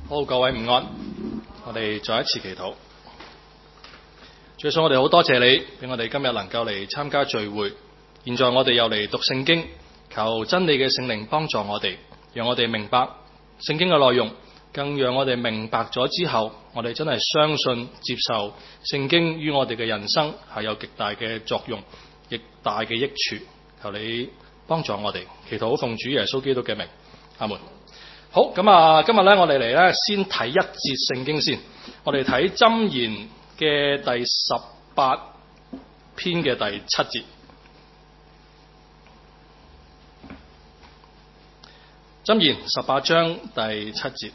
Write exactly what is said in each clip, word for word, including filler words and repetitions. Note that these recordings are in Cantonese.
好，各位午安，我哋再一次祈禱。主耶穌，我哋好多謝你，俾我哋今日能夠嚟參加聚會。現在我哋又嚟讀聖經，求真理嘅聖靈幫助我哋，讓我哋明白聖經嘅內容，更讓我哋明白咗之後，我哋真係相信接受聖經於我哋嘅人生係有極大嘅作用，極大嘅益處。求你幫助我哋，祈禱奉主耶穌基督嘅名，阿門。好，咁啊，今日咧我哋嚟咧先睇一節聖經先，我哋睇箴言嘅第十八篇嘅第七節。箴言十八章第七節，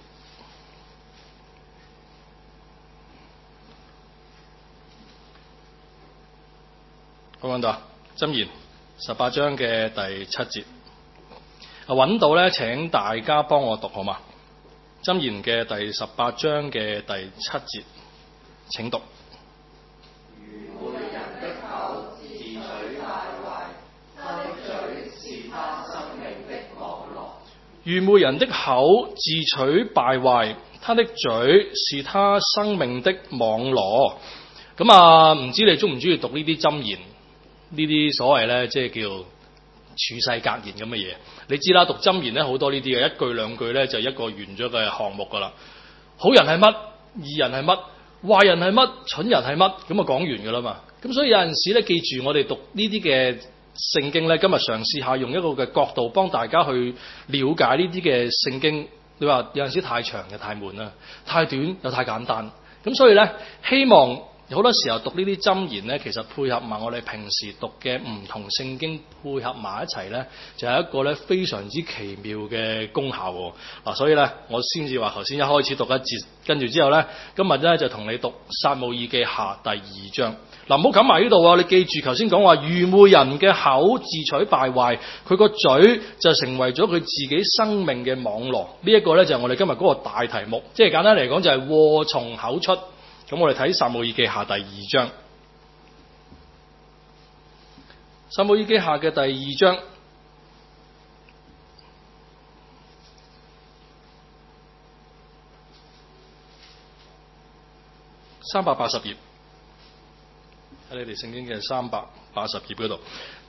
好揾到啊？箴言十八章嘅第七節。揾到咧，請大家幫我讀好嘛？箴言嘅第十八章嘅第七節，請讀。 愚昧人的口自取敗壞，他的嘴是他生命的網羅。 愚昧人的口自取敗壞，他的嘴是他生命的網羅。咁啊，唔知你中唔中意讀呢啲箴言？呢啲所謂咧，即係叫處世格言咁嘅嘢。你知啦，讀箴言咧好多呢啲嘅，一句兩句咧就一個完咗嘅項目噶啦。好人係乜，義人係乜，壞人係乜，蠢人係乜，咁啊講完噶啦嘛。咁所以有陣時咧，記住我哋讀呢啲嘅聖經咧，今日嘗試下用一個嘅角度幫大家去了解呢啲嘅聖經。你話有陣時太長又太悶啦，太短又太簡單。咁所以咧，希望好多時候讀呢啲箴言咧，其實配合埋我哋平時讀嘅唔同聖經配合埋一齊咧，就係一個咧非常之奇妙嘅功效喎。嗱，所以咧我先至話頭先一開始讀一節，跟住之後咧，今日咧就同你讀撒母耳記下第二章。嗱，唔好冚埋呢度啊！你記住頭先講話愚昧人嘅口自取敗壞，佢個嘴就成為咗佢自己生命嘅網羅。呢一個咧就係我哋今日嗰個大題目，即係簡單嚟講就係禍從口出。咁我哋睇撒母耳記下第二章，撒母耳記下嘅第二章三百八十頁，喺你哋聖經嘅三百八十頁嗰度。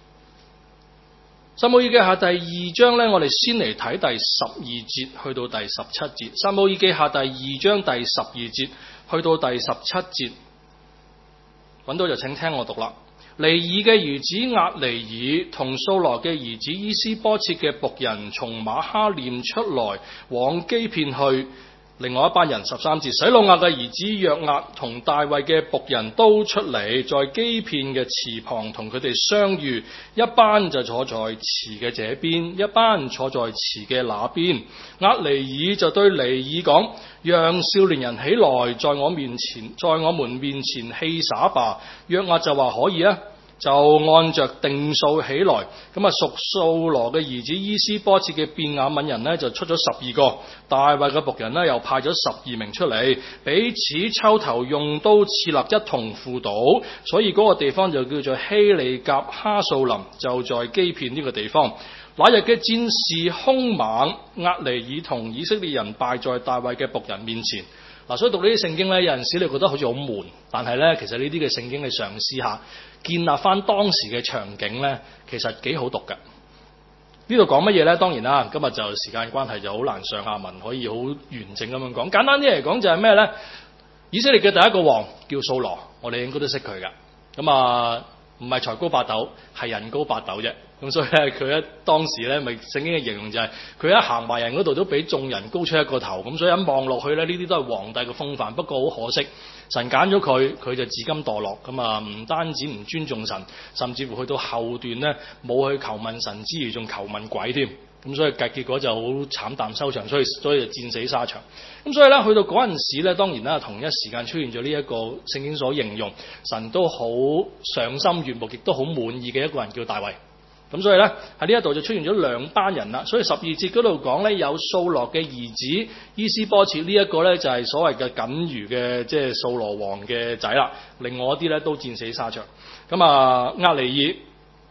撒母耳記下第二章咧，我哋先嚟睇第十二節去到第十七節。撒母耳記下第二章第十二節去到第十七節，揾到就請聽我讀啦。尼爾嘅兒子押尼爾同掃羅嘅兒子伊施波設嘅僕人從馬哈念出來往基遍去。另外一班人，十三節，洗魯雅嘅兒子約押同大衛嘅僕人都出嚟，在基遍嘅池旁同佢哋相遇。一班就坐在池嘅這邊，一班坐在池嘅那邊。押尼爾就對尼爾講：讓少年人起來，在我面前，在我們面前戲耍吧。約押就話可以啊。就按着定數起來，咁啊屬掃羅嘅兒子伊施波設嘅便雅憫人呢，就出咗十二個，大衛嘅僕人呢，又派咗十二名出嚟，彼此抽頭用刀刺肋，一同赴倒，所以嗰個地方就叫做希利甲哈素林，就在基遍呢個地方。那日嘅戰事兇猛，押尼爾同以色列人敗在大衛嘅僕人面前。嗱，所以讀呢啲聖經咧，有陣時你覺得好似好悶，但係咧，其實呢啲嘅聖經你嘗試下建立翻當時嘅場景咧，其實幾好讀㗎。呢度講乜嘢咧？當然啦，今日就時間關係就好難上下文可以好完整咁樣講。簡單啲嚟講就係咩咧？以色列嘅第一個王叫掃羅，我哋應該都識佢㗎。咁啊，唔係才高八斗，係人高八斗啫。咁所以咧，佢一當時咧，咪聖經嘅形容就係、是、佢一行埋人嗰度都比眾人高出一個頭。咁所以一望落去咧，呢啲都係皇帝嘅風範。不過好可惜，神揀咗佢，佢就自甘墮落。咁啊，唔單止唔尊重神，甚至乎去到後段咧，冇去求問神之餘，仲求問鬼添。咁所以結結果就好慘淡收場，所以所以就戰死沙場。咁所以咧，去到嗰陣時咧，當然啦，同一時間出現咗呢一個聖經所形容神都好賞心悅目，亦都好滿意嘅一個人叫大衛。咁所以咧，喺呢一度就出現咗兩班人啦。所以十二節嗰度講咧，有掃羅嘅兒子伊施波設，呢一個咧就係所謂嘅僅餘嘅即係掃羅王嘅仔啦。另外一啲咧都戰死沙場。咁啊，押尼爾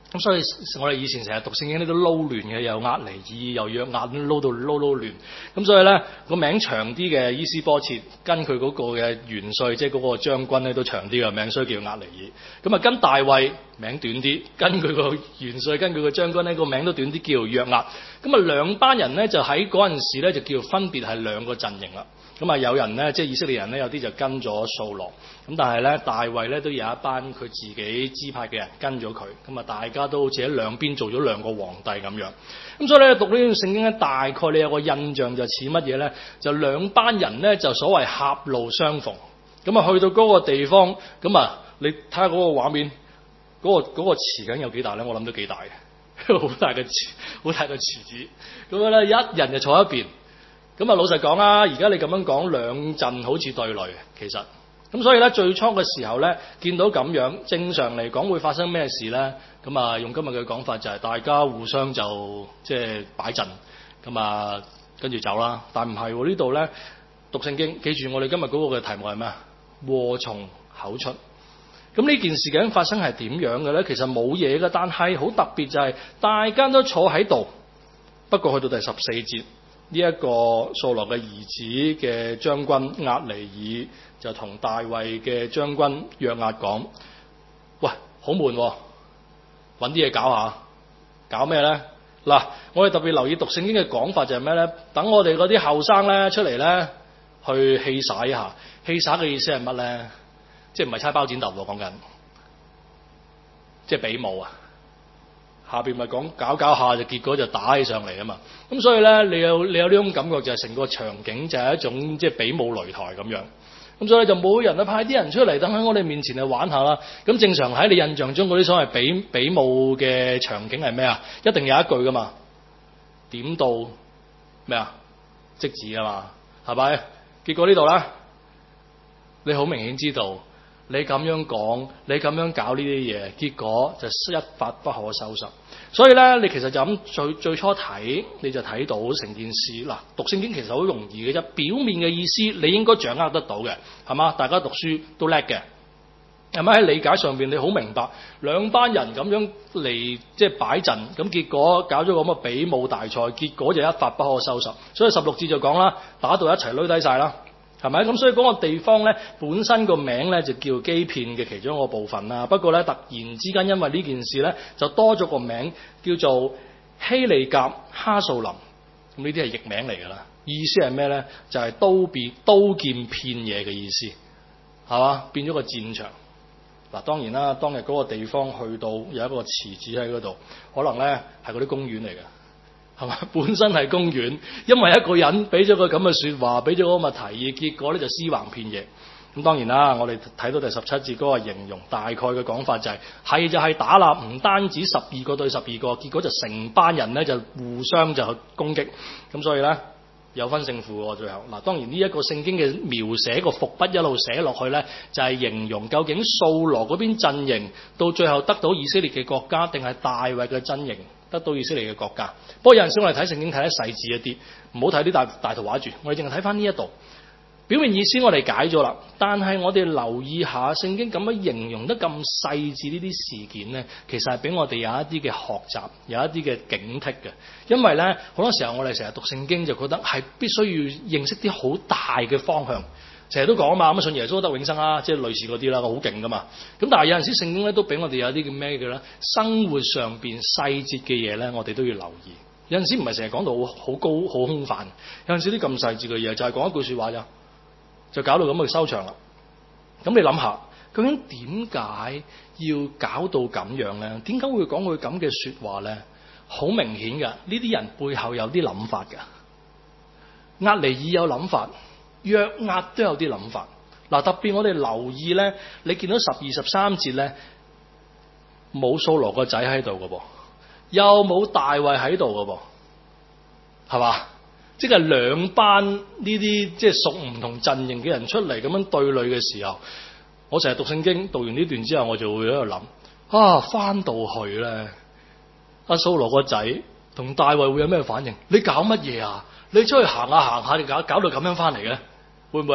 咁所以我哋以前成日讀聖經咧都撈亂嘅，又押尼珥又約押，撈到撈撈亂。咁所以咧個名長啲嘅伊施波設，跟佢嗰個嘅元帥，即係嗰個將軍咧都長啲嘅名，所以叫押尼珥。咁啊跟大衛名短啲，跟佢個元帥跟佢個將軍咧個名都短啲，叫約押。咁啊兩班人咧就喺嗰陣時咧就叫分別係兩個陣營啦。咁啊有人咧即係以色列人咧有啲就跟咗掃羅，咁但係咧大衛咧都有一班佢自己支派嘅人跟咗佢，咁啊大家都好似喺兩邊做咗兩個皇帝咁樣。咁所以咧讀呢段聖經咧，大概你有個印象就似乜嘢咧？就兩班人咧就所謂狹路相逢，咁啊去到嗰個地方，咁啊你睇下嗰個畫面，嗰、嗰個嗰、嗰個池梗有幾大咧？我諗都幾大嘅，好大嘅池，好大嘅池子。咁樣咧一人就坐一邊。咁啊，老實講啦，而家你咁樣講兩陣好似對壘，其實咁所以咧，最初嘅時候咧，見到咁樣，正常嚟講會發生咩事咧？咁啊，用今日嘅講法就係大家互相就即係擺陣，咁啊跟住走啦。但唔係喎，呢度咧讀聖經，記住我哋今日嗰個嘅題目係咩啊？禍從口出。咁呢件事究竟發生係點樣嘅咧？其實冇嘢嘅，但係好特別就係大家都坐喺度。不過去到第十四節。呢一個掃羅嘅兒子嘅將軍押尼珥就同大衛嘅將軍約押講：喂，好悶喎，揾啲嘢搞下，搞咩咧？嗱，我哋特別留意讀聖經嘅講法就係咩咧？等我哋嗰啲後生咧出嚟咧去戲耍一下，戲耍嘅意思係乜咧？即係唔係猜包剪揼喎，講緊，即係比武啊！下邊咪講搞搞下就結果就打起上嚟啊嘛，咁所以咧你有你有呢種感覺就係成個場景就係一種即係比武擂台咁樣，咁所以就冇人啊派啲人出嚟等喺我哋面前去玩下啦。咁正常喺你印象中嗰啲所謂比比武嘅場景係咩啊？一定有一句噶嘛，點到咩啊即止啊嘛，係咪？結果呢度咧，你好明顯知道。你咁樣講，你咁樣搞呢啲嘢，結果就一發不可收拾。所以咧，你其實就咁最最初睇，你就睇到成件事嗱。讀聖經其實好容易嘅啫，表面嘅意思你應該掌握得到嘅，係嘛？大家讀書都叻嘅，係咪？喺理解上邊你好明白，兩班人咁樣嚟即係擺陣，咁結果搞咗個咁嘅比武大賽，結果就一發不可收拾。所以十六節就講啦，打到一齊攣低晒啦。係咪咁？所以嗰個地方咧，本身個名咧就叫基遍嘅其中一個部分啦。不過咧，突然之間因為呢件事咧，就多咗個名叫做希利甲哈素林。咁呢啲係譯名嚟㗎啦。意思係咩咧？就係、是、刀變刀劍遍野嘅意思，係嘛？變咗個戰場。嗱，當然啦，當日嗰個地方去到有一個池子喺嗰度，可能咧係嗰啲公園嚟嘅。係嘛？本身係公園，因為一個人俾咗個咁嘅説話，俾咗個咁嘅提議，結果咧就屍橫遍野。咁當然啦，我哋睇到第十七節嗰個形容，大概嘅講法就係、是、係就係打啦，唔單止十二個對十二個，結果就成班人咧就互相就去攻擊。咁所以咧有分勝負喎，最後嗱，當然呢一個聖經嘅描寫個伏筆一路寫落去咧，就係、是、形容究竟掃羅嗰邊陣營到最後得到以色列嘅國家，定係大衛嘅陣營得到以色列嘅國家。不過有陣時我哋睇聖經睇得細緻一啲，唔好睇啲大大圖畫住，我哋淨係睇翻呢一度表面意思，我哋解咗啦。但係我哋留意下聖經咁樣形容得咁細緻呢啲事件呢，其實係俾我哋有一啲嘅學習，有一啲嘅警惕嘅。因為呢，好多時候我哋成日讀聖經就覺得係必須要認識啲好大嘅方向。成日都講啊嘛，咁信耶穌得永生啦，即係類似嗰啲啦，好勁噶嘛。咁但係有陣時聖經咧都俾我哋有啲叫咩嘅咧？生活上邊細節嘅嘢咧，我哋都要留意。有陣時唔係成日講到好高好空泛，有陣時啲咁細節嘅嘢就係講一句説話咋，就搞到咁去收場啦。咁你諗下，究竟點解要搞到咁樣咧？點解會講佢咁嘅説話咧？好明顯㗎，呢啲人背後有啲諗法㗎。押尼珥有諗法。約押都有啲諗法，嗱，特別我哋留意咧，你見到十二十三節咧，冇掃羅個仔喺度嘅噃，又冇大衛喺度嘅噃，係嘛？即係兩班呢啲即係屬唔同陣營嘅人出嚟咁樣對壘嘅時候，我成日讀聖經，讀完呢段之後，我就會喺度諗，啊，翻到去咧，阿掃羅個仔同大衛會有咩反應？你搞乜嘢啊？你出去行下行下，你搞搞到咁樣翻嚟嘅？會唔會啊？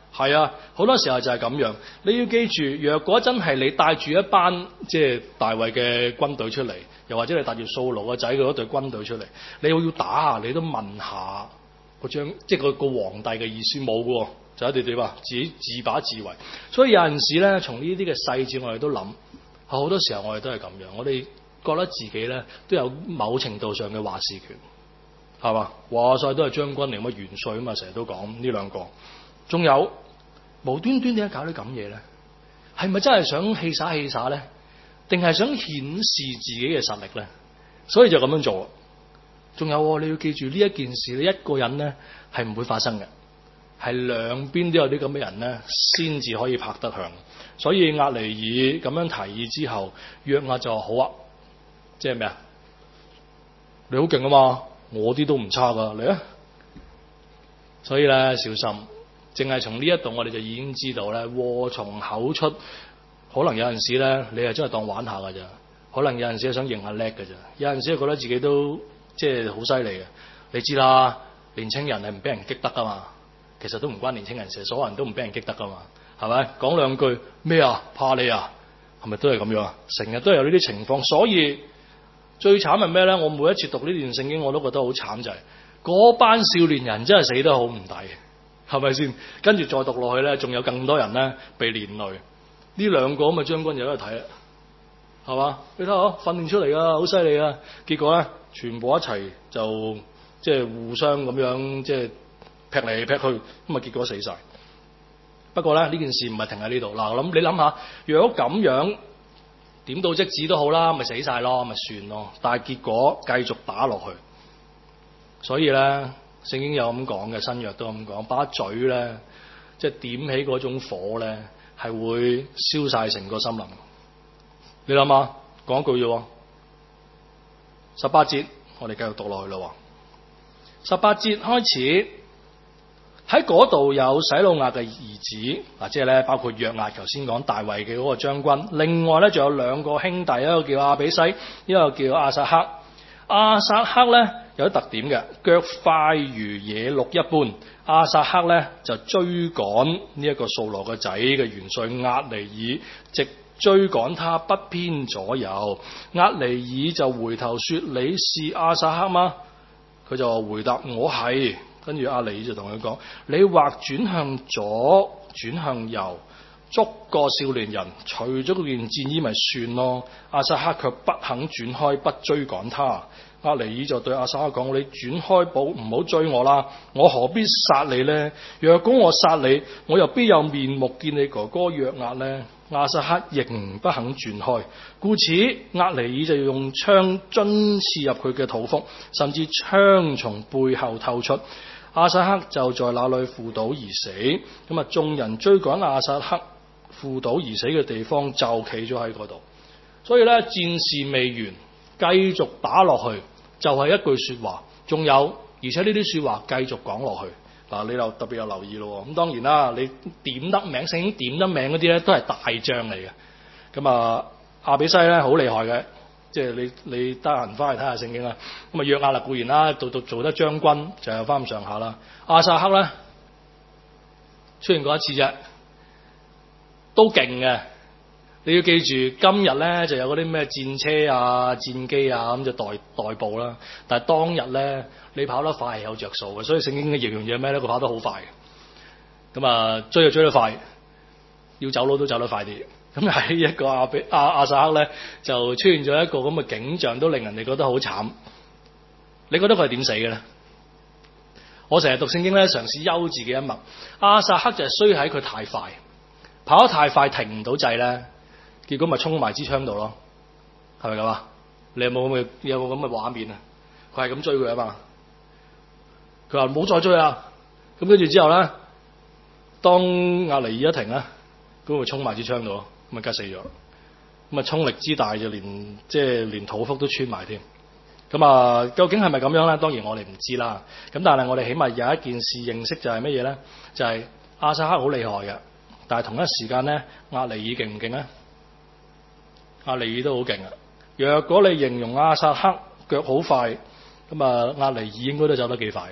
係啊，好多時候就係咁樣。你要記住，若果真係你帶住一班即係大衛嘅軍隊出嚟，又或者你帶住掃羅個仔嗰隊軍隊出嚟，你要要打下，你都問下個將，即係個個皇帝嘅意思冇嘅喎，就一啲點啊，自己自把自為。所以有陣時咧，從呢啲嘅細節我哋都諗，好多時候我哋都係咁樣，我哋覺得自己咧都有某程度上嘅話事權，係嘛？話晒都係將軍嚟，乜元帥啊嘛，成日都講呢兩個。仲有無端端點解搞啲咁嘢咧？係咪真係想戲耍戲耍咧？定係想顯示自己嘅實力咧？所以就咁樣做。仲有你要記住呢一件事，你一個人咧係唔會發生嘅，係兩邊都有啲咁嘅人咧，先至可以拍得響。所以押尼珥咁樣提議之後，約押就話好啊，即係咩啊？你好勁啊嘛，我啲都唔差噶，嚟啊！所以咧小心。淨係從呢一度，我哋就已經知道咧，禍從口出。可能有陣時咧，你係真係當玩下㗎咋；可能有陣時係想贏下叻㗎咋；有陣時係覺得自己都即係好犀利嘅。你知啦，年青人係唔俾人激得㗎嘛。其實都唔關年青人事，所有人都唔俾人激得㗎嘛，係咪？講兩句咩啊？怕你啊？係咪都係咁樣啊？成日都有呢啲情況，所以最慘係咩咧？我每一次讀呢段聖經，我都覺得好慘，就係、是、嗰班少年人真係死得好唔抵。係咪先？跟住再讀落去咧，仲有更多人咧被連累。呢兩個咁嘅將軍有得睇啦，係嘛？你睇下，訓練出嚟噶，好犀利啊！結果咧，全部一齊就即係互相咁樣即係劈嚟劈去，咁啊結果死晒。不過咧，呢件事唔係停喺呢度。嗱，我諗你諗下，如果咁樣點到即止都好啦，咪死晒咯，咪算咯。但係結果繼續打落去，所以咧。聖經有咁講嘅，新約都咁講，把嘴咧，即係點起嗰種火咧，係會燒晒成個森林。你諗下，講一句啫。十八節，我哋繼續讀落去啦。十八節開始喺嗰度有洗魯雅嘅兒子，嗱，即係咧包括約押，頭先講大衛嘅嗰個將軍。另外咧仲有兩個兄弟，一個叫亞比篩，一個叫亞撒黑。亞撒黑咧有啲特點嘅，腳快如野鹿一般。亞撒黑咧就追趕呢一個掃羅個仔嘅元帥押尼珥，直追趕他不偏左右。押尼珥就回頭說：你是亞撒黑嗎？佢就回答：我係。跟住押尼珥就同佢講：你或轉向左，轉向右，捉個少年人，除咗嗰件戰衣咪算咯。亞撒黑卻不肯轉開，不追趕他。押尼珥就對亞撒黑講：你轉開步，唔好追我啦，我何必殺你呢？若果我殺你，我又必有面目見你哥哥約押呢？亞撒黑仍不肯轉開，故此押尼珥就要用槍針刺入佢嘅肚腹，甚至槍從背後透出。亞撒黑就在那裡負倒而死。咁啊，眾人追趕亞撒黑負倒而死嘅地方，就企咗喺嗰度。所以咧，戰事未完，繼續打落去，就係、是、一句說話。仲有，而且呢啲說話繼續講落去。嗱，你又特別有留意咯。咁當然啦，你點得名，聖經點得名嗰啲咧，都係大將嚟嘅。咁啊，亞比篩咧好厲害嘅，即係你你得閒翻去睇下聖經啦。咁啊，約押固然啦，做做做得將軍就有翻咁上下啦。亞撒黑咧出現過一次啫，都勁嘅。你要記住，今日咧就有嗰啲咩戰車啊、戰機啊咁就代代步啦。但係當日咧，你跑得快係有着數嘅，所以聖經嘅形容嘢咩咧？佢跑得好快嘅，咁啊追就追得快，要走佬都走得快啲。咁喺一個亞比亞亞撒黑咧，就出現咗一個咁嘅景象，都令人哋覺得好慘。你覺得佢係點死嘅咧？我成日讀聖經咧，嘗試休自己一默。亞撒黑就係衰喺佢太快，跑得太快停唔到掣咧。結果咪衝埋支槍度咯，係咪咁啊？你有冇咁嘅有冇咁嘅畫面啊？佢係咁追佢啊嘛，佢話唔好再追啊！咁跟住之後咧，當押尼珥一停咧，咁咪衝埋支槍度咯，咁咪梗死咗。咁啊衝力之大就連即係連肚腹都穿埋添。咁啊，究竟係咪咁樣咧？當然我哋唔知啦。咁但係我哋起碼有一件事認識就係乜嘢咧？就係、是、亞撒黑好厲害嘅，但係同一時間咧，押尼珥勁唔勁咧？押尼珥都好勁啊！若果你形容亞撒黑腳好快，咁啊押尼珥應該都走得幾快嘅。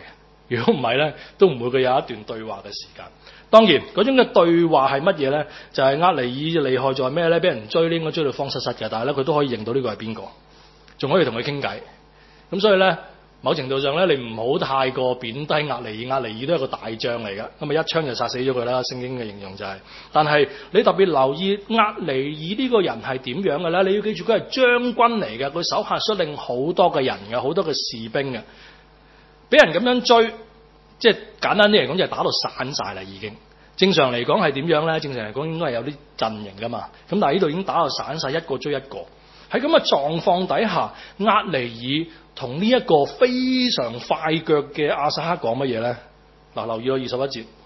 如果唔係咧，都唔會佢有一段對話嘅時間。當然嗰種嘅對話係乜嘢咧？就係厄尼爾厲害在咩咧？俾人追咧，應該追到慌失失嘅，但係咧佢都可以認到呢個係邊個，仲可以同佢傾偈。咁所以咧，某程度上咧，你唔好太過貶低厄尼爾，厄尼爾都係個大將嚟嘅，咁啊一槍就殺死咗佢啦。聖經嘅形容就係、是，但係你特別留意厄尼爾呢個人係點樣嘅咧？你要記住佢係將軍嚟嘅，佢手下率領好多嘅人嘅，好多嘅士兵嘅，俾人咁樣追。即係簡單啲嚟講，就係打到散晒啦已經。正常嚟講係點樣咧？正常嚟講應該係有啲陣營噶嘛。咁但係呢度已經打到散晒，一個追一個。喺咁嘅狀況底下，厄尼爾同呢一個非常快腳嘅亞撒黑講乜嘢咧？嗱，留意我二十一節。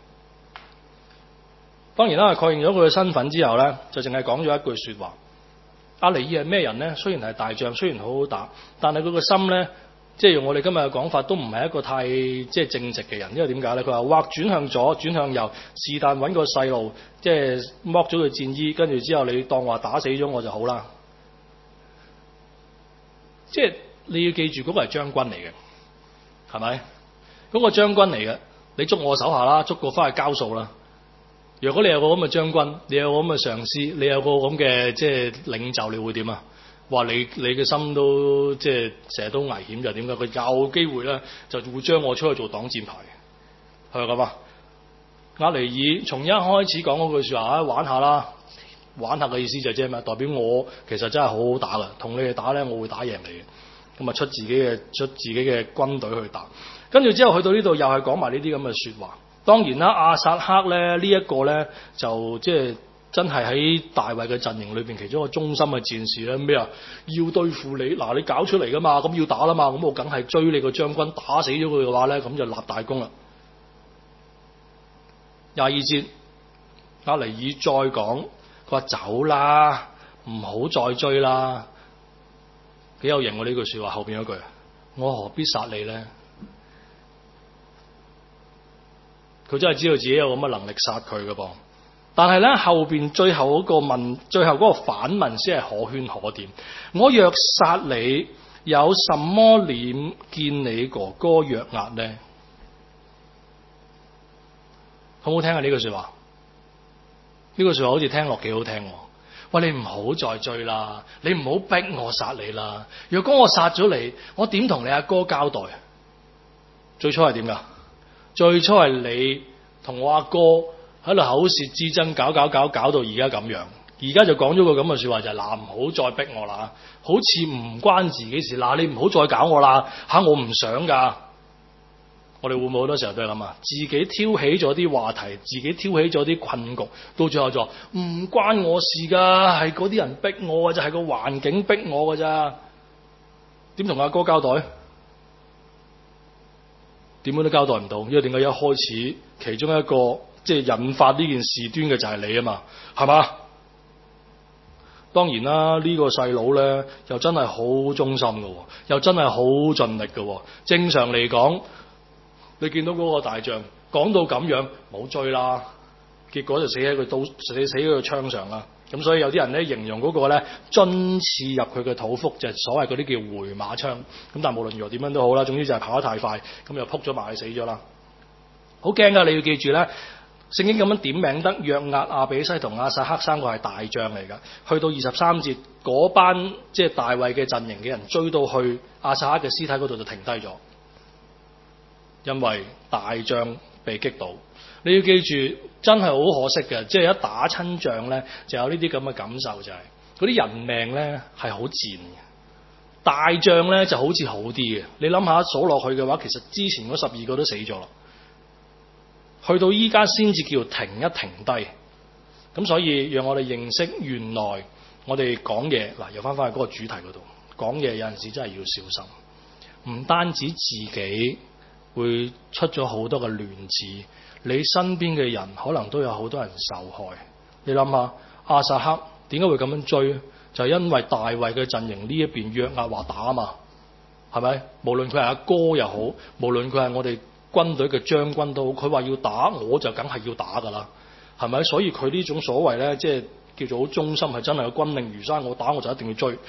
當然啦，確認咗佢嘅身份之後咧，就淨係講咗一句説話。厄尼爾係咩人咧？雖然係大將，雖然好好打，但係佢個心咧。即係用我哋今日嘅講法，都唔係一個太即係正直嘅人，因為點解咧？佢話或轉向左，轉向右，是但揾個細路，即係剝咗佢戰衣，跟住之後你當話打死咗我就好啦。即係你要記住，嗰個係將軍嚟嘅，係咪？嗰個將軍嚟嘅，你捉我手下啦，捉我翻去交數啦。如果你有個咁嘅將軍，你有個咁嘅上司，你有個咁嘅即係領袖，你會點啊？話你你嘅心都即係成日都危險，就係點解？佢有機會咧，就會將我出去做擋箭牌，係咪咁啊？厄尼爾從一開始講嗰句説話啊，玩下啦，玩下嘅意思就即係咩？代表我其實真係好好打㗎，同你哋打咧，我會打贏你嘅。咁啊，出自己嘅出自己嘅軍隊去打，跟住之後去到呢度又係講埋呢啲咁嘅説話。當然啦，亞撒黑咧呢一個咧就即係。真係喺大衛嘅陣營裏邊，其中一個忠心嘅戰士咧咩啊？要對付你嗱，你搞出嚟噶嘛？咁要打啦嘛？咁我梗係追你個將軍，打死咗佢嘅話咧，咁就立大功啦。廿二節，厄尼爾再講，佢話走啦，唔好再追啦。幾有型喎呢句説話後邊嗰句，我何必殺你咧？佢真係知道自己有咁嘅能力殺佢嘅噃。但係咧後邊最後嗰個問，最後嗰個反問先係可圈可點。我若殺你，有什麼臉見你哥哥約押呢？好唔好聽啊？呢句説話，呢句説話好似聽落幾好聽。喂，你唔好再追啦，你唔好逼我殺你啦。若果我殺咗你，我點同你阿哥交代？最初係點噶？最初係你同我阿哥喺度口舌之爭，搞搞搞搞到而家咁樣。而家就講咗個咁嘅説話，就係嗱，唔好再逼我啦，好似唔關自己事。嗱，你唔好再搞我啦嚇，我唔想㗎。我哋會唔會好多時候都係咁啊？自己挑起咗啲話題，自己挑起咗啲困局，到最後就話唔關我事㗎，係嗰啲人逼我㗎咋，係個環境逼我㗎咋。點同阿哥交代？點樣都交代唔到，因為點解一開始其中一個即係引發呢件事端嘅就係你啊嘛，係嘛？當然啦，這個、呢個細佬咧又真係好忠心嘅，又真係好盡力嘅。正常嚟講，你見到嗰個大將講到咁樣，冇追啦，結果就死喺佢刀死死喺佢槍上啦。咁所以有啲人咧形容嗰個咧針刺入佢嘅肚腹，就係、是、所謂嗰啲叫回馬槍。咁但係無論如何點樣都好啦，總之就係跑得太快，咁又撲咗埋去死咗啦。好驚㗎！你要記住咧，聖經咁樣點名得約押、亞比篩同亞撒黑三個係大將嚟㗎。去到二十三節，嗰班即係大衛嘅陣營嘅人追到去亞撒黑嘅屍體嗰度就停低咗，因為大將被擊倒。你要記住，真係好可惜嘅，即係一打親仗咧，就有呢啲咁嘅感受，就係嗰啲人命咧係好賤嘅，大將咧就好似好啲嘅。你諗下數落去嘅話，其實之前嗰十二個都死咗啦，去到依家先至叫停一停低。咁所以讓我哋認識原來我哋講嘢嗱，又翻返去嗰個主題嗰度，講嘢有陣時真係要小心，唔單止自己會出咗好多嘅亂子。你身邊嘅人可能都有好多人受害。你諗下，亞撒黑點解會咁樣追？就係、是、因為大衛嘅陣營呢一邊約押話打啊嘛，係咪？無論佢係阿哥又好，無論佢係我哋軍隊嘅將軍都好，佢話要打，我就梗係要打㗎啦，係咪？所以佢呢種所謂咧，即係叫做好忠心，係真係個軍令如山，我打我就一定要追。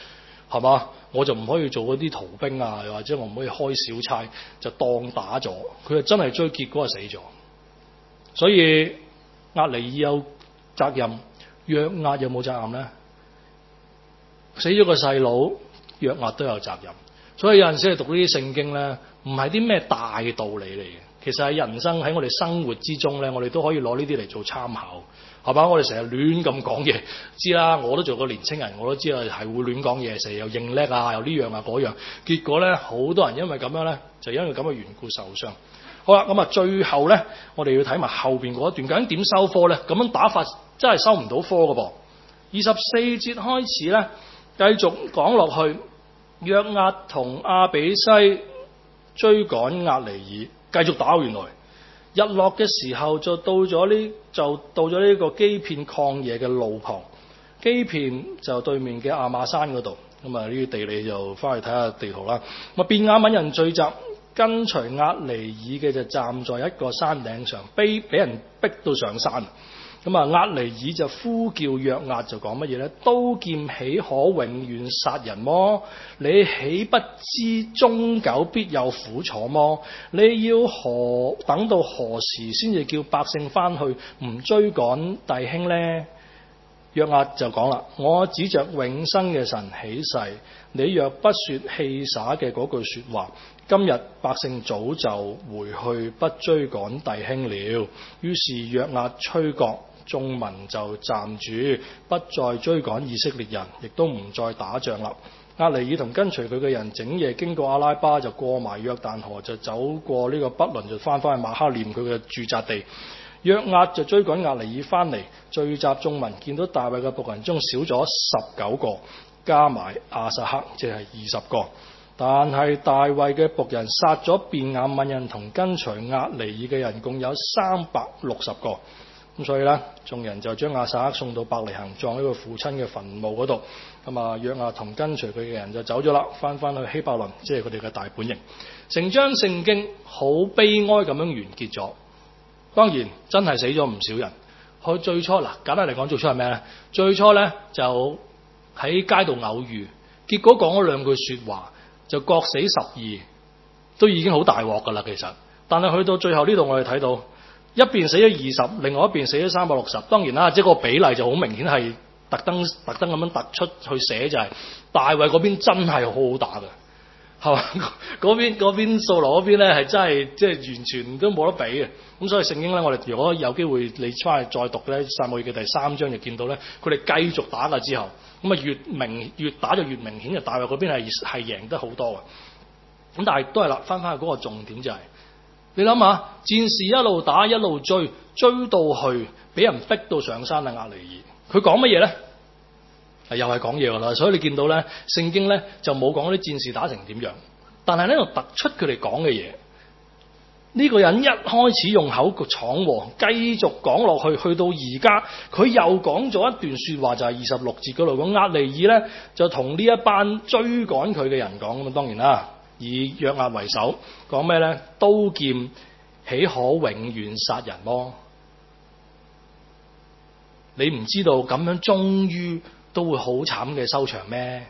係嘛？我就唔可以做嗰啲逃兵啊，又或者我唔可以開小差，就當打咗。佢就真係追，結果係死咗。所以押尼珥有責任，約押有冇責任咧？死咗個細佬，約押都有責任。所以有陣時你讀呢啲聖經咧，唔係啲咩大道理嚟嘅。其實喺人生喺我哋生活之中咧，我哋都可以攞呢啲嚟做參考，係嘛？我哋成日亂咁講嘢，知啦。我都做過年青人，我都知道係會亂講嘢，成日又認叻啊，又呢樣啊嗰樣。結果咧，好多人因為咁樣咧，就因為咁嘅緣故受傷。好啦，咁啊，最後咧，我哋要睇埋後邊嗰一段，究竟點收科咧？咁樣打法真係收唔到科噶噃。二十四節開始咧，繼續講落去，約押同亞比篩追趕押尼珥。繼續打，原來日落嘅時候就到咗呢，就到咗呢個基遍曠野嘅路旁。基遍就對面嘅亞瑪山嗰度。咁啊，呢啲地理就翻去睇下地圖啦。咁啊，便雅憫人聚集，跟隨押尼珥嘅就站在一個山頂上，俾俾人逼到上山。咁啊，押尼珥就呼叫約押，就講乜嘢咧？刀劍豈可永遠殺人麼？你豈不知終久必有苦楚麼？你要何等到何時先至叫百姓翻去，唔追趕弟兄呢？約押就講啦：我指着永生嘅神起誓，你若不說戲耍嘅嗰句說話，今日百姓早就回去，不追趕弟兄了。於是約押吹角，眾民就站住，不再追趕以色列人，亦都唔再打仗啦。押尼珥同跟隨佢嘅人整夜經過阿拉巴，就過埋約旦河，就走過呢個北倫，就翻返去馬哈念佢嘅駐紮地。約押就追趕押尼珥翻嚟，聚集眾民，見到大衛嘅僕人中少咗十九個，加埋亞撒黑，即係二十個。但係大衛嘅僕人殺咗便雅憫人同跟隨押尼珥嘅人，共有三百六十個。咁所以咧，眾人就將亞撒黑送到伯利恆，葬喺佢父親嘅墳墓嗰度。咁啊，約押同跟隨佢嘅人就走咗啦，翻翻去希伯倫，即係佢哋嘅大本營。成章聖經好悲哀咁樣完結咗。當然真係死咗唔少人。佢最初嗱，簡單嚟講，最初係咩咧？最初咧就喺街度偶遇，結果講咗兩句說話，就各死十二，都已經好大鑊噶啦。其實，但係去到最後呢度，我哋睇到一邊死咗二十，另外一邊死咗三百六十。當然啦，即係個比例就好明顯係特登特登咁樣突出去寫，就係大衛嗰邊真係好好打嘅。係嘛？嗰邊嗰邊掃羅嗰邊咧係真係即係完全都冇得比嘅。咁所以聖經咧，我哋如果有機會你翻去再讀咧，撒母耳記第三章就見到咧，佢哋繼續打嘅之後，咁啊越明越打就越明顯，就大衛嗰邊係係贏得好多嘅。咁但係都係啦，翻翻去嗰個重點就係、是，你諗下，戰士一路打一路追，追到去俾人逼到上山啊！押尼珥，佢講乜嘢咧？又係講嘢㗎啦，所以你見到咧，聖經咧就冇講啲戰士打成點樣，但係呢度突出佢哋講嘅嘢。呢、這個人一開始用口闖禍，繼續講落去，去到而家佢又講咗一段説話，就係二十六節嗰度講，押尼珥咧就同呢一班追趕佢嘅人講。咁啊，當然啦，以約押為首，講咩咧？刀劍豈可永遠殺人麼？你唔知道咁樣終於都會好慘嘅收場咩？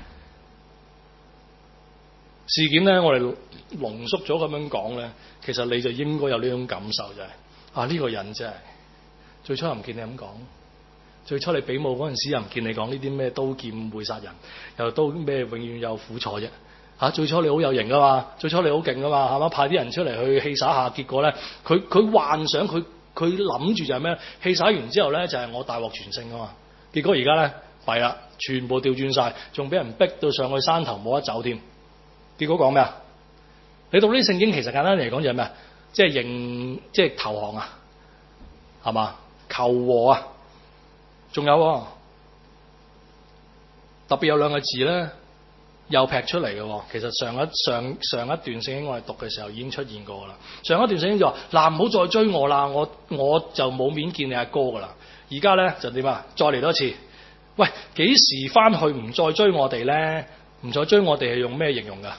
事件咧，我哋濃縮咗咁樣講咧，其實你就應該有呢種感受，就係、是、啊呢、這個人真係最初又唔見你咁講，最初你比武嗰陣時又唔見你講呢啲咩刀劍會殺人，又刀咩永遠有苦楚啫嚇。最初你好有型噶嘛，最初你好勁噶嘛，係嘛？派啲人出嚟去戲耍下，結果咧佢佢幻想佢佢諗住就係咩？戲耍完之後咧就係、是、我大獲全勝啊嘛，結果而家咧弊啦，全部調轉晒，仲俾人逼到上去山頭冇得走添。結果講咩啊？你讀呢啲聖經，其實簡單嚟講就係咩啊？即係認，即係投降啊，係嘛？求和啊，仲有、啊、特別有兩個字咧，又劈出嚟嘅。其實上一上上一段聖經我哋讀嘅時候已經出現過啦。上一段聖經就話：嗱，唔好再追我啦，我我就冇面見你阿哥噶啦。而家咧就點啊？再嚟多次，喂，幾時翻去唔再追我哋咧？唔再追我哋係用咩形容噶？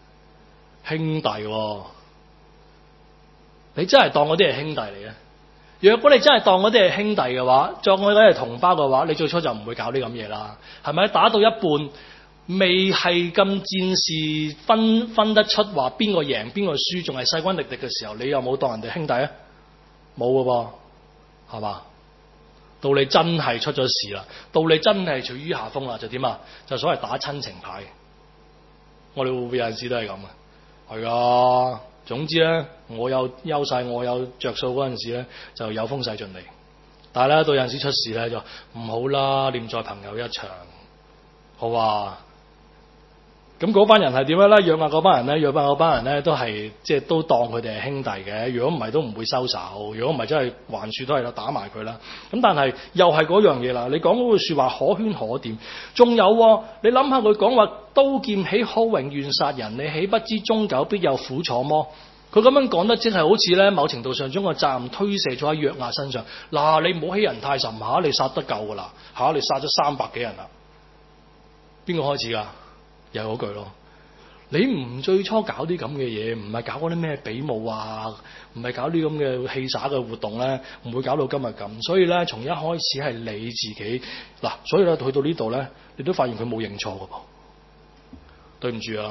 兄弟、哦，你真係當嗰啲係兄弟嚟嘅？ 若果你真係當嗰啲係兄弟嘅話，當嗰啲係同胞嘅話，你最初就唔會搞啲咁嘢啦，係咪？打到一半，未係咁戰事分分得出話邊個贏邊個輸，仲係勢均力敵嘅時候，你又冇當人哋兄弟啊？冇㗎噃，係嘛？到你真係出咗事啦，到你真係處於下風啦，就點啊？就所謂打親情牌。我哋會唔會有陣時都係咁啊？係啊。總之咧，我有優勢，我有着數嗰陣時咧，就有風勢盡嚟。但係咧，到有陣時出事咧，就唔好啦，念在朋友一場，好啊。咁嗰班人係點樣咧？約押嗰班人咧，約押嗰班人咧，都係即係都當佢哋係兄弟嘅。如果唔係，都唔會收手。如果唔係，真係橫豎都係啦，打埋佢啦。咁但係又係嗰樣嘢啦。你講嗰句説話可圈可點。仲有、哦，你諗下佢講話刀劍豈可永遠殺人？你豈不知終久必有苦楚麼？佢咁樣講得即係好似咧，某程度上將個責任推卸咗喺約押身上。嗱、啊，你唔好欺人太甚嚇，你殺得夠㗎啦嚇，你殺咗三百幾人啦。邊個開始㗎？又係嗰句咯，你唔最初搞啲咁嘅嘢，唔係搞嗰啲咩比武啊，唔係搞啲咁嘅戲耍嘅活動咧，唔會搞到今日咁。所以咧，從一開始係你自己嗱，所以咧去到呢度咧，你都發現佢冇認錯㗎噃。對唔住啊，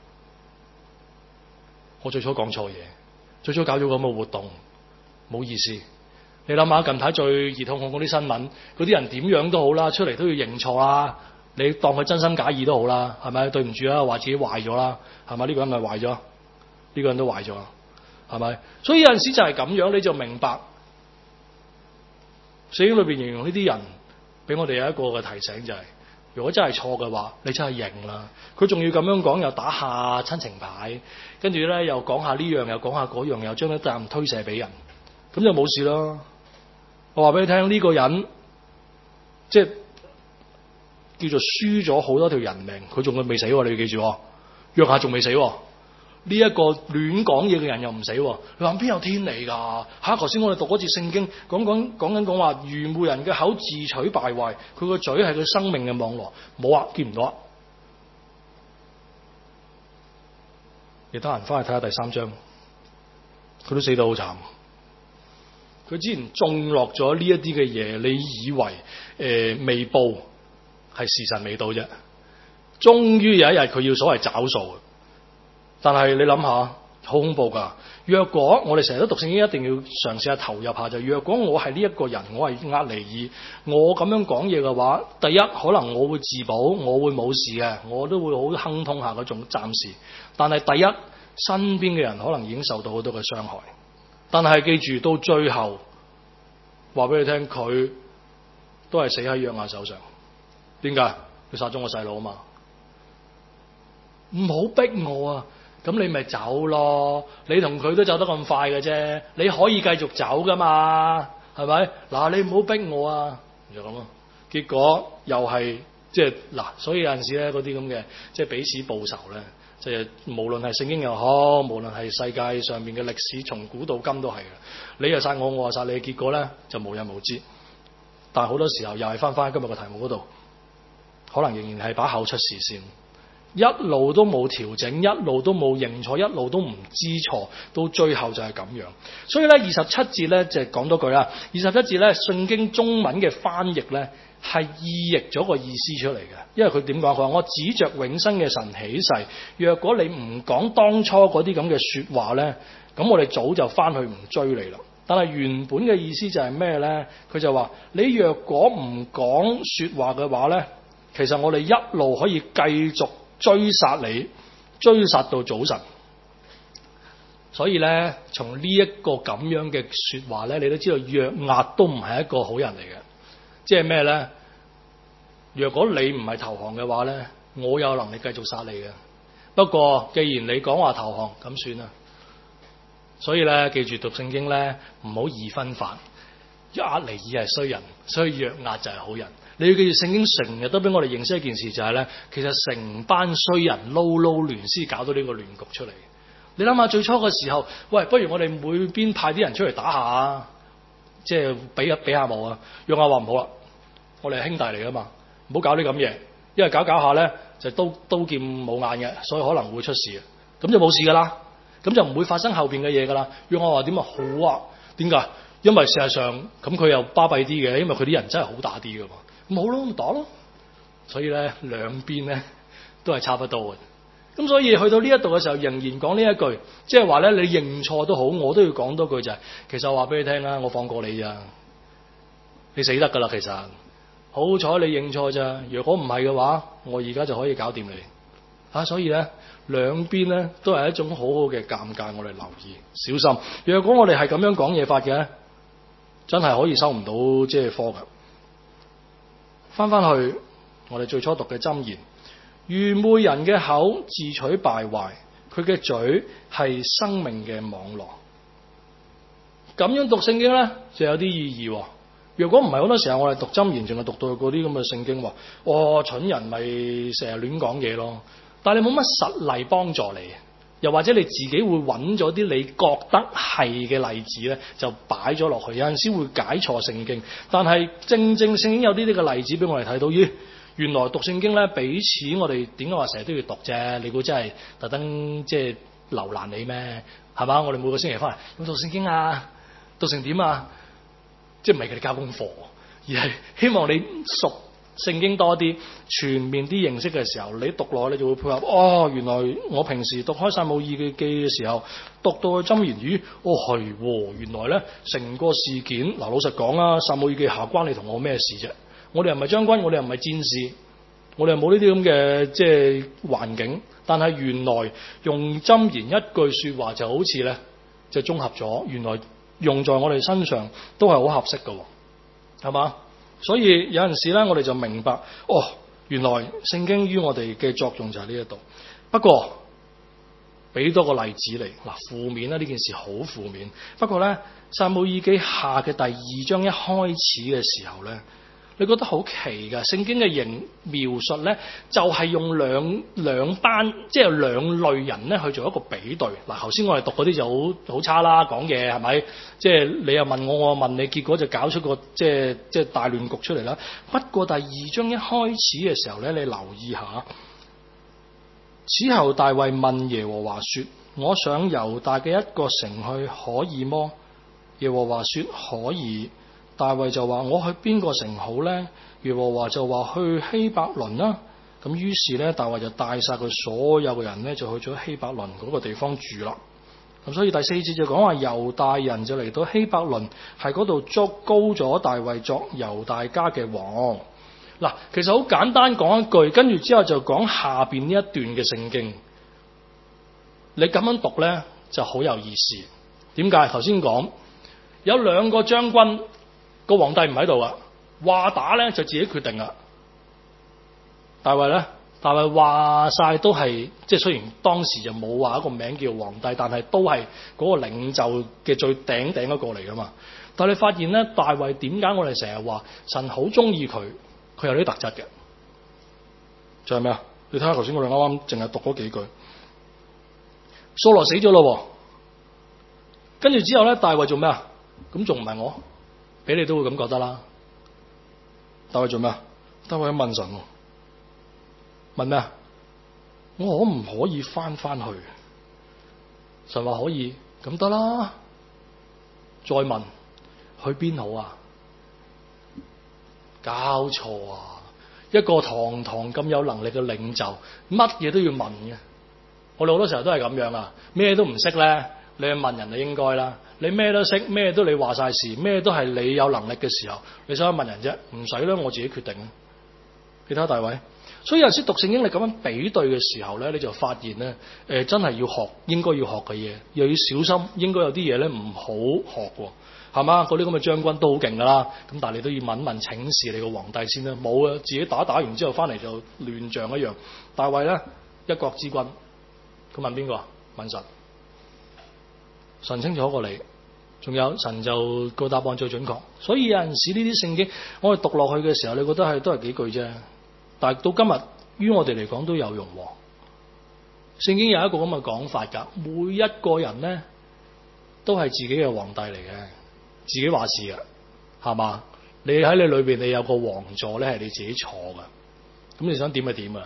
我最初講錯嘢，最初搞咗咁嘅活動，冇意思。你諗下近排最熱烘烘嗰啲新聞，嗰啲人點樣都好啦，出嚟都要認錯啦。你當佢真心假意都好啦，係咪？對唔住啊，話自己壞咗啦，係咪？呢個人咪壞咗，呢個人都壞咗，係咪？所以有陣時就係咁樣，你就明白聖經裏邊形容呢啲人，俾我哋有一個嘅提醒就係、是，如果真係錯嘅話，你真係認啦。佢仲要咁樣講，又打下親情牌，跟住咧又講下呢樣，又講下嗰樣，又將啲責任推卸俾人，咁就冇事咯。我話俾你聽，呢、這個人即係。叫做輸咗好多條人命，佢仲未死，你要記住。約押仲未死，呢、這、一個亂講嘢嘅人又唔死。你話邊有天理㗎？嚇！頭先我哋讀嗰節聖經，講講講緊講話愚昧人嘅口自取敗壞，佢個嘴係佢生命嘅網羅。冇啊，見唔到啊！你得閒翻去睇下第三章，佢都死得好慘。佢之前種落咗呢一啲嘅嘢，你以為誒、呃、未報？係時辰未到啫，終於有一日佢要所謂找數，但係你諗下，好恐怖噶。若果我哋成日都讀聖經，一定要嘗試下投入下就。若果我係呢一個人，我係押尼珥，我咁樣講嘢嘅話，第一可能我會自保，我會冇事嘅，我都會好亨通下嗰種暫時。但係第一身邊嘅人可能已經受到好多嘅傷害。但係記住到最後，話俾你聽，佢都係死喺約押手上。點解？佢殺咗我細佬啊嘛！唔好逼我啊！咁你咪走咯。你同佢都走得咁快嘅啫，你可以繼續走噶嘛？係咪？嗱，你唔好逼我啊！就咁咯。結果又係即係嗱，所以有陣時咧，嗰啲咁嘅即係彼此報仇咧，即係無論係聖經又好，無論係世界上面嘅歷史，從古到今都係嘅。你又殺我，我又殺你，結果咧就無日無之。但係好多時候又係翻翻今日嘅題目嗰度。可能仍然係把口出事先，一路都冇調整，一路都冇認錯，一路都唔知錯，到最後就係咁樣。所以咧，二十七節咧就講多句啦。二十七節咧，聖經中文嘅翻譯咧係意譯咗個意思出嚟嘅，因為佢點講？佢話我指着永生嘅神起誓，若果你唔講當初嗰啲咁嘅説話咧，咁我哋早就翻去唔追你啦。但係原本嘅意思就係咩咧？佢就話你若果唔講説話嘅話咧。其實我哋一路可以繼續追殺你，追殺到早晨。所以咧，從呢一個咁樣嘅説話咧，你都知道約押都唔係一個好人嚟嘅。即係咩咧？若果你唔係投降嘅話咧，我有能力繼續殺你嘅。不過既然你講話投降，咁算啦。所以咧，記住讀聖經咧，唔好二分法。押尼珥係衰人，所以約押就係好人。你要記住，聖經成日都俾我哋認識一件事，就係咧，其實成班衰人撈撈亂先搞到呢個亂局出嚟。你諗下最初嘅時候，喂，不如我哋每邊派啲人出嚟打下啊，即係比一比下武啊。約押話唔好啦，我哋係兄弟嚟噶嘛，唔好搞啲咁嘢，因為搞搞下咧就刀刀劍冇眼嘅，所以可能會出事嘅，咁就冇事噶啦，咁就唔會發生後邊嘅嘢噶啦。約押話點啊？好啊，點解？ 因為事實上咁佢又巴閉啲嘅，因為佢啲人真係好打啲㗎嘛。咁好咯，咪打咯。所以咧兩邊咧都係差不多嘅。咁所以去到呢一度嘅時候，仍然講呢一句，即係話咧，你認錯都好，我都要講多句就係、是，其實我話俾你聽啦，我放過你咋，你死得噶啦，其實好彩你認錯咋，如果唔係嘅話，我而家就可以搞掂你啊。所以咧，兩邊咧都係一種好好嘅尷尬，我哋留意小心。若果我哋係咁樣講嘢法嘅，真係可以收唔到即係科㗎。翻翻去我哋最初讀嘅箴言。愚昧人嘅口自取敗壞，佢嘅嘴係生命嘅網羅。咁樣讀聖經咧就有啲意義。若果唔係好多時候我哋讀箴言，淨係讀到嗰啲咁嘅聖經話，哦，蠢人咪成日亂講嘢咯。但係你冇乜實例幫助你，又或者你自己會揾咗啲你覺得係嘅例子咧，就擺咗落去。有陣時會解錯聖經，但係正正聖經有啲啲嘅例子俾我哋睇到，咦？原來讀聖經咧，彼此我哋點解話成日都要讀啫？你估真係特登即係留難你咩？係嘛？我哋每個星期翻嚟有冇讀聖經啊？讀成點啊？即係唔係佢哋交功課，而係希望你熟聖經多啲、全面啲認識嘅時候，你讀落你就會配合。哦，原來我平時讀開撒母耳記嘅時候，讀到去箴言語，哦係喎，原來咧成個事件嗱，老實講啊，撒母耳記下關你同我咩事啫？我哋又唔係將軍，我哋又唔係戰士，我哋又冇呢啲咁嘅即係環境。但係原來用箴言一句說話就好似咧，就綜合咗。原來用在我哋身上都係好合適嘅，係嘛？所以有陣時咧，我哋就明白，哦，原來聖經於我哋嘅作用就係呢一度。不過俾多個例子嚟嗱，負面啦，呢件事好負面。不過咧，撒母耳記下嘅第二章一開始嘅時候咧。你覺得好奇㗎？聖經嘅形描述咧，就係、是、用兩兩班，即係兩類人咧去做一個比對。嗱，頭先我哋讀嗰啲就好好差啦，講嘢係咪？即係你又問我，我問你，結果就搞出個即係即係大亂局出嚟啦。不過第二章一開始嘅時候咧，你留意下，此後大衛問耶和華說：我上猶大嘅一個城去，可以麼？耶和華說：可以。大衛就話：我去邊個城好呢？耶和華就話：去希伯倫啦。咁於是咧，大衛就帶晒佢所有嘅人咧，就去咗希伯倫嗰個地方住啦。咁所以第四節就講話猶大人就嚟到希伯倫，係嗰度捉高咗大衛作猶大家嘅王。嗱，其實好簡單講一句，跟住之後就講下邊呢一段嘅聖經。你咁樣讀咧就好有意思。點解？頭先講有兩個將軍。個皇帝唔喺度啊，話打咧就自己決定啦。大衛咧，大衛話晒都係，即係雖然當時就冇話一個名叫皇帝，但係都係嗰個領袖嘅最頂頂嗰個嚟噶嘛。但係你發現咧，大衛點解我哋成日話神好中意佢？佢有啲特質嘅，就係咩啊？你睇下頭先我哋啱啱淨係讀嗰幾句，掃羅死咗咯，跟住之後咧，大衛做咩啊？咁仲唔係我？俾你都會咁覺得啦。大衛做咩啊？大衛問神，問咩啊？我可唔可以翻翻去？神話可以，咁得啦。再問去邊好啊？搞錯啊！一個堂堂咁有能力嘅領袖，乜嘢都要問嘅。我哋好多時候都係咁樣啊，咩都唔識咧，你去問人就應該啦。你咩都識，咩都你話晒事，咩都係你有能力嘅時候，你想去問人啫？唔使啦，我自己決定。你睇下大衛，所以有陣時讀聖經你咁樣比對嘅時候咧，你就發現咧，誒、呃、真係要學應該要學嘅嘢，又要小心，應該有啲嘢咧唔好學喎，係嘛？嗰啲咁嘅將軍都好勁噶啦，咁但係你都要問問請示你個皇帝先啦。冇啊，自己打打完之後翻嚟就亂象一樣。大衛咧一國之君，佢問邊個？問神。神清楚過你，仲有神就個答案最準確。所以有陣時呢啲聖經我哋讀落去嘅時候，你覺得係都係幾句啫，但係到今日於我哋嚟講都有用。聖經有一個咁嘅講法噶，每一個人咧都係自己嘅皇帝嚟嘅，自己話事嘅，係嘛？你喺你裏邊你有個王座咧係你自己坐噶，咁你想點就點啊？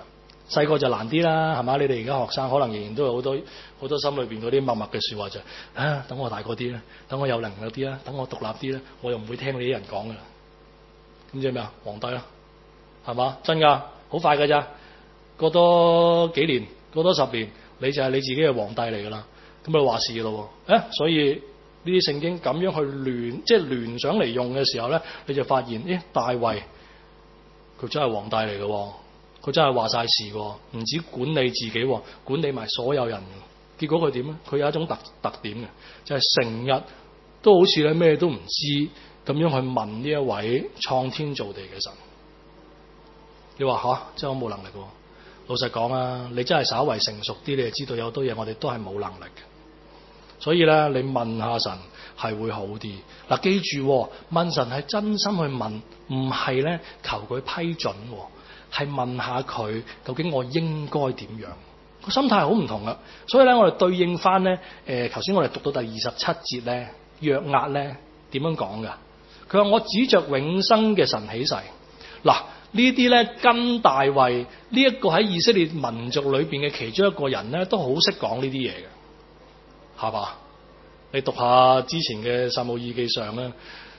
細個就難啲啦，係嘛？你哋而家學生可能仍然都有好多好多心裏邊嗰啲默默嘅説話就係、啊，等我大個啲咧，等我有能力啲啦，等我獨立啲咧，我又唔會聽你啲人講噶啦。咁即係咩啊？皇帝啦，係嘛？真㗎，好快㗎咋？過多幾年，過多十年，你就係你自己嘅皇帝嚟㗎啦。咁咪話事㗎咯喎。誒，所以呢啲聖經咁樣去聯，即係聯想嚟用嘅時候咧，你就發現，咦，大衛佢真係皇帝嚟嘅喎。佢真係話晒事喎，唔止管理自己，管理埋所有人。結果佢點咧？佢有一種特特點嘅，就係成日都好似咧咩都唔知咁樣去問呢一位創天造地嘅神。你話吓，真係好冇能力喎。老實講啊，你真係稍為成熟啲，你就知道有好多嘢我哋都係冇能力嘅。所以咧，你問下神係會好啲。嗱，記住，問神係真心去問，唔係咧求佢批准。係問下佢究竟我應該點樣？個心態好唔同啦。所以咧，我哋對應翻咧，誒頭先我哋讀到第二十七節咧，約押咧點樣講㗎？佢話我指着永生嘅神起誓。嗱，呢啲咧跟大衛呢一個喺以色列民族裏邊嘅其中一個人咧，都好識講呢啲嘢嘅，係嘛？你讀下之前嘅撒母耳記上咧。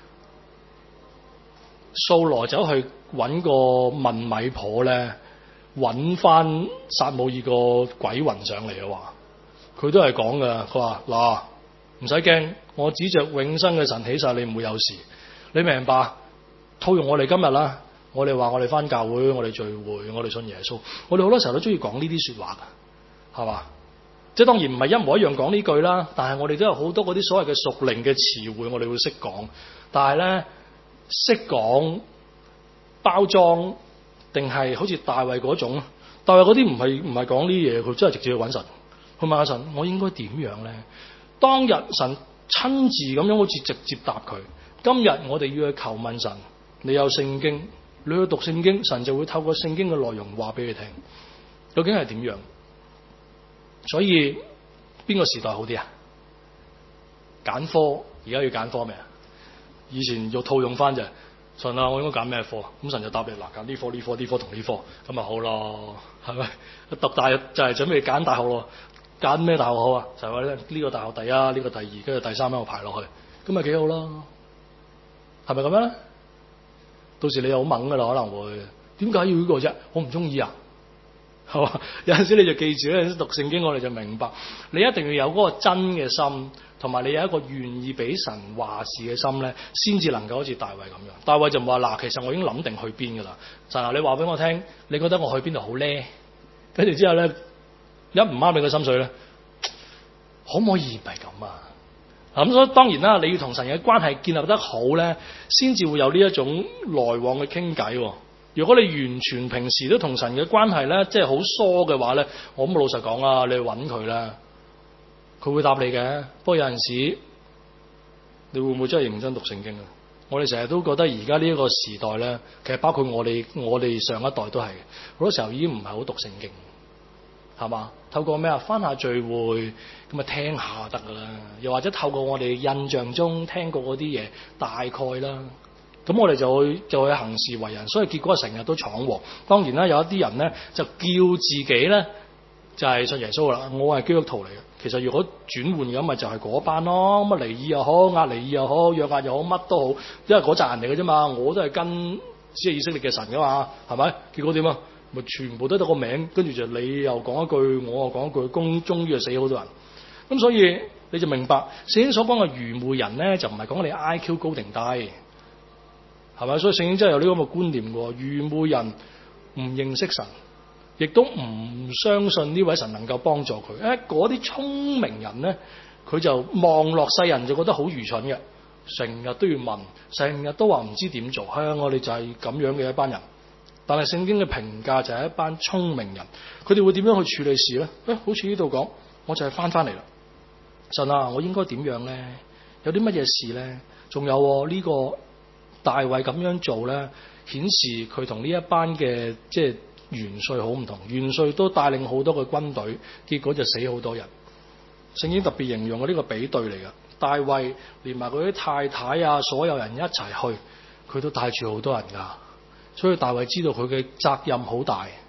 掃羅走去揾個問米婆咧，揾翻撒母耳個鬼魂上嚟嘅話，佢都係講噶。佢話嗱，唔使驚，我指着永生嘅神起誓，你唔會有事。你明白？套用我哋今日啦，我哋話我哋翻教會，我哋聚會，我哋信耶穌，我哋好多時候都中意講呢啲說話噶，係嘛？即係當然唔係一模一樣講呢句啦，但係我哋都有好多嗰啲所謂嘅屬靈嘅詞彙，我哋會識講，但係咧。識講包裝定係好似大衛嗰種？大衛嗰啲唔係唔係講呢啲嘢，佢真係直接去揾神，去問下神，我應該點樣咧？當日神親自咁樣好似直接答佢。今日我哋要去求問神，你有聖經，你去讀聖經，神就會透過聖經嘅內容話俾你聽，究竟係點樣？所以邊個時代好啲啊？揀科，而家要揀科未啊？以前要套用翻就係神啊，我應該揀咩科？咁神就答你嗱，揀呢科呢科呢科同呢科，咁咪好咯，係咪？讀大就係準備揀大學咯，揀咩大學好啊？就係話咧呢個大學第一，呢個第二，跟住第三一路排落去，咁咪幾好咯？係咪咁樣咧？到時你又好猛噶啦，可能會點解要呢個啫？我唔中意啊，係嘛？有陣時你就記住咧，讀聖經我哋就明白，你一定要有嗰個真嘅心。同埋你有一個願意俾神話事嘅心咧，先至能夠好似大衛咁樣。大衛就唔話嗱，其實我已經諗定去邊噶啦。神啊，你話俾我聽，你覺得我去邊度好咧？跟住之後咧，一唔啱你個心水咧，可唔可以唔係咁啊？咁所以當然啦，你要同神嘅關係建立得好咧，先至會有呢一種來往嘅傾偈。如果你完全平時都同神嘅關係咧，即係好疏嘅話咧，我咁老實講啊，你去揾佢啦。佢會答你嘅，不過有陣時你會唔會真係認真讀聖經啊？我哋成日都覺得而家呢一個時代咧，其實包括我哋我哋上一代都係，好多時候已經唔係好讀聖經，係嘛？透過咩啊？返下聚會咁啊聽下得噶啦，又或者透過我哋印象中聽過嗰啲嘢，大概啦，咁我哋就會就會行事為人，所以結果成日都闖禍。當然啦，有一啲人咧就叫自己咧就係信耶穌啦，我係基督徒嚟嘅。其實如果轉換咁咪就係嗰班咯，咁啊尼爾又好，押尼爾又好，約押又好，乜都好，因為嗰扎人嚟嘅啫嘛，我都係跟即係以色列嘅神噶嘛，係咪？結果點啊？咪全部都得個名，跟住就你又講一句，我又講一句，終終於就死好多人。咁所以你就明白聖經所講嘅愚昧人咧，就唔係講你 I Q 高定低，係咪？所以聖經真係有呢個咁嘅觀念喎，愚昧人唔認識神。亦都唔相信呢位神能夠幫助佢。誒，嗰啲聰明人咧，佢就望落世人就覺得好愚蠢嘅，成日都要問，成日都話唔知點做。係啊，我哋就係咁樣嘅一班人。但係聖經嘅評價就係一班聰明人，佢哋會點樣去處理事咧？誒，好似呢度講，我就係翻翻嚟啦。神啊，我應該點樣咧？有啲乜嘢事咧？仲有呢個大衛咁樣做咧，顯示佢同呢一班嘅即係元帥好唔同，元帥都帶領好多嘅軍隊，結果就死好多人。聖經特別形容嘅呢個比對嚟嘅，大衛連埋佢啲太太啊，所有人一齊去，佢都帶住好多人噶，所以大衛知道佢嘅責任好大，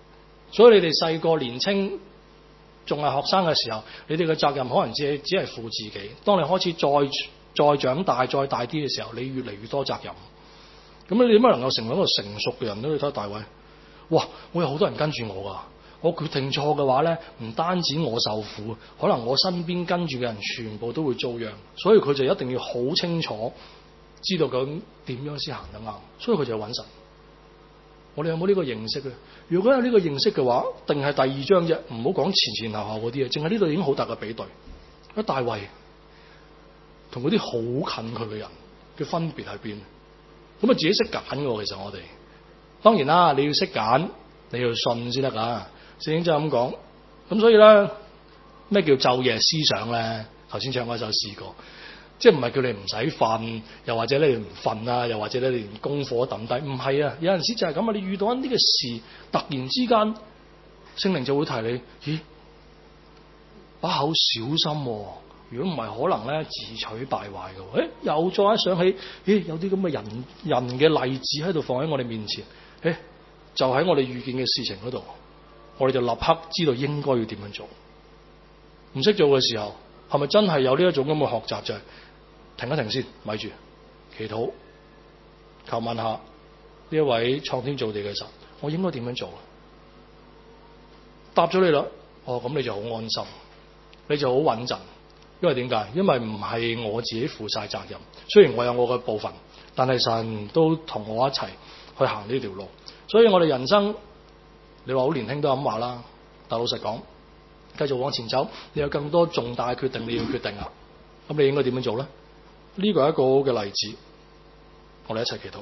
所以你哋細個年青仲係學生嘅時候，你哋嘅責任可能只係只係負自己。當你開始再再長大、再大啲嘅時候，你越嚟越多責任。咁你點樣能夠成為一個成熟嘅人咧？你睇下大衛，哇！我有好多人跟住我㗎。我決定錯嘅話咧，唔單止我受苦，可能我身邊跟住嘅人全部都會遭殃。所以佢就一定要好清楚知道究竟點樣先行得啱。所以佢就揾神。我哋有冇呢個認識咧？如果有呢個認識嘅話，定係第二章啫，唔好講前前後後嗰啲啊，淨係呢度已經好大嘅比對。一大衛同嗰啲好近佢嘅人嘅分別喺邊？咁啊自己識揀嘅，其實我哋當然啦，你要識揀，你要信先得噶。聖經就咁講，咁所以咧，咩叫晝夜思想咧？頭先唱嗰首試過，即係唔係叫你唔使瞓，又或者你唔瞓啊，又或者你連功課都抌低，唔係啊！有陣時就係咁啊！你遇到一啲嘅事，突然之間，聖靈就會提你，咦，把口小心喎、哦！如果唔係，可能咧自取敗壞嘅。誒，又再一想起，咦，有啲咁嘅人人嘅例子喺度放喺我哋面前，誒，就喺我哋遇見嘅事情嗰度。我哋就立刻知道應該要點樣做。唔識做嘅時候，係咪真係有呢一種咁嘅學習？就係停一停先，咪住，祈禱，求問下呢一位創天造地嘅神，我應該點樣做？答咗你啦，哦，咁你就好安心，你就好穩陣。因為點解？因為唔係我自己負晒責任，雖然我有我嘅部分，但係神都同我一齊去行呢條路。所以我哋人生。你話好年輕都咁話啦，但老實講，繼續往前走，你有更多重大嘅決定你要決定啊！咁你應該點樣做咧？呢個係一個好嘅例子，我哋一齊祈禱。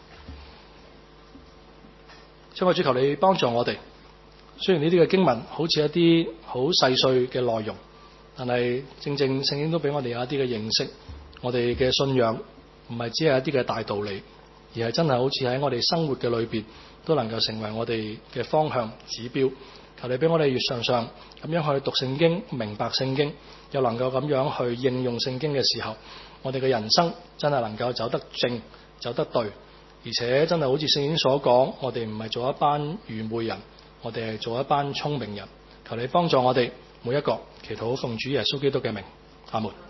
親愛主，求你幫助我哋。雖然呢啲嘅經文好似一啲好細碎嘅內容，但係正正聖經都俾我哋有一啲嘅認識。我哋嘅信仰唔係只係一啲嘅大道理，而係真係好似喺我哋生活嘅裏邊。都能夠成為我哋嘅方向指標。求你俾我哋越常常咁樣去讀聖經，明白聖經，又能夠咁樣去應用聖經嘅時候，我哋嘅人生真係能夠走得正，走得對，而且真係好似聖經所講，我哋唔係做一班愚昧人，我哋係做一班聰明人。求你幫助我哋每一個，祈禱奉主耶穌基督嘅名，阿門。